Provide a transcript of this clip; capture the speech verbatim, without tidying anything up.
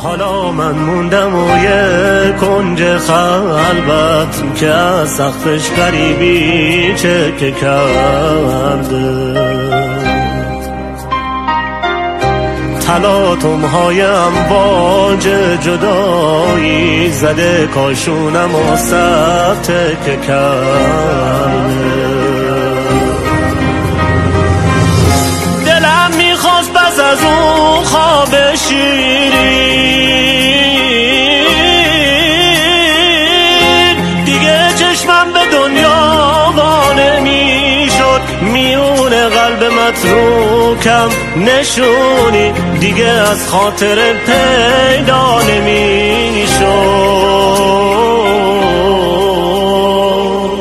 حالا من موندم و یه کنج خلوت که از سقفش غریبی چکه کرده. تلاطم‌های امواج جدایی زده کاشونم و سر تکه کرده. دلم میخواست بس از اون خواب شیرین دیگه چشمم به دنیا وانه میشد، میونه قلب متروکم نشونی دیگه از خاطر پیدا نمیشد.